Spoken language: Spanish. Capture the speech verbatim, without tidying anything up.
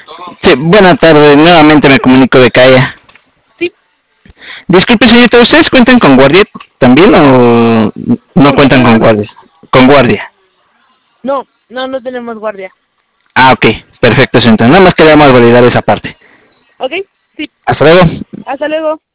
Sí, buena tarde, nuevamente me comunico de Calla. Sí. Disculpe, señorita, ¿ustedes cuentan con guardia también o no ¿Con qué, cuentan con perdón? guardia? Con guardia. No, no, no tenemos guardia. Ah, ok, perfecto, señorita. Nada más queríamos validar esa parte. ¿Ok? Sí. Hasta luego. Hasta luego.